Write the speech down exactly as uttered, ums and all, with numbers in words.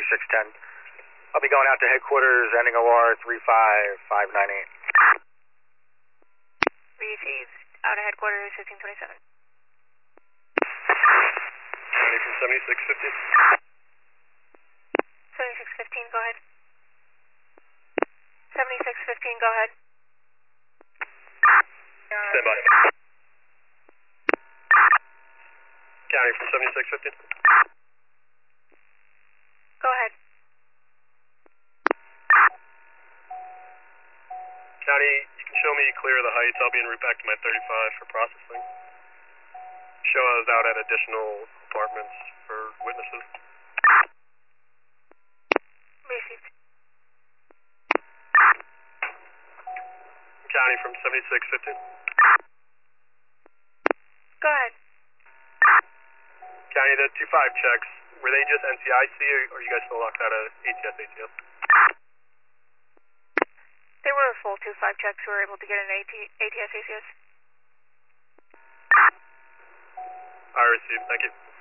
seventy-six ten. I'll be going out to headquarters, ending O R three five five nine eight. Received. Out of headquarters, fifteen twenty-seven. County from seventy-six fifteen. seventy-six fifteen, go ahead. seventy-six fifteen, go ahead. Stand by. County from seventy-six fifteen. Go ahead. County, you can show me clear of the heights. I'll be en route back to my thirty-five for processing. Show us out at additional apartments for witnesses. Received. County from seventy-six fifteen. Go ahead. County, the two five checks, were they just N C I C or are you guys still locked out of A T S A T S? They were full two five checks. We were able to get an A T S A T S. I received, thank you.